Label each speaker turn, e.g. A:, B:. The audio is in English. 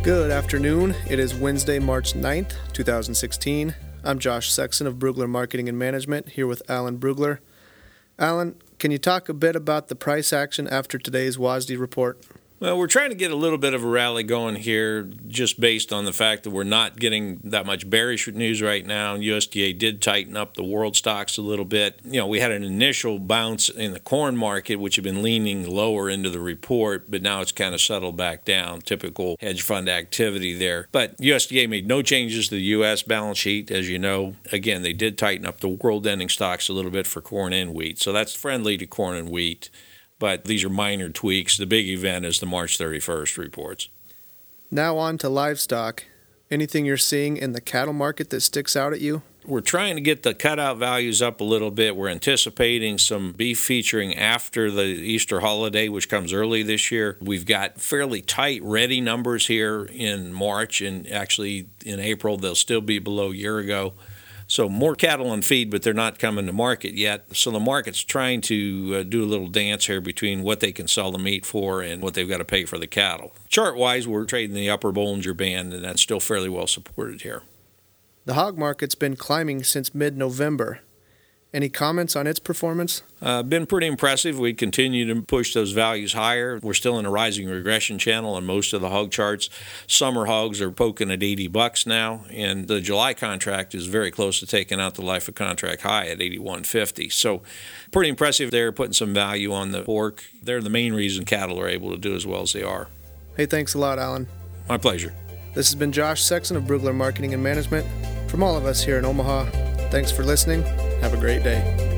A: Good afternoon. It is Wednesday, March 9th, 2016. I'm Josh Sexton of Brugler Marketing and Management, here with Alan Brugler. Alan, can you talk a bit about the price action after today's WASDE report?
B: Well, we're trying to get a little bit of a rally going here just based on the fact that we're not getting that much bearish news right now. USDA did tighten up the world stocks a little bit. We had an initial bounce in the corn market, which had been leaning lower into the report, but now it's kind of settled back down. Typical hedge fund activity there. But USDA made no changes to the U.S. balance sheet, as you know. Again, they did tighten up the world ending stocks a little bit for corn and wheat, so that's friendly to corn and wheat. But these are minor tweaks. The big event is the March 31st reports.
A: Now on to livestock. Anything you're seeing in the cattle market that sticks out at you?
B: We're trying to get the cutout values up a little bit. We're anticipating some beef featuring after the Easter holiday, which comes early this year. We've got fairly tight ready numbers here in March, and actually in April they'll still be below a year ago. So more cattle on feed, but they're not coming to market yet. So the market's trying to do a little dance here between what they can sell the meat for and what they've got to pay for the cattle. Chart-wise, we're trading the upper Bollinger Band, and that's still fairly well supported here.
A: The hog market's been climbing since mid-November. Any comments on its performance?
B: Been pretty impressive. We continue to push those values higher. We're still in a rising regression channel on most of the hog charts. Summer hogs are poking at $80 now, and the July contract is very close to taking out the life of contract high at $81.50. So pretty impressive. They're putting some value on the pork. They're the main reason cattle are able to do as well as they are.
A: Hey, thanks a lot, Alan.
B: My pleasure.
A: This has been Josh Sexton of Brugler Marketing and Management. From all of us here in Omaha, thanks for listening. Have a great day.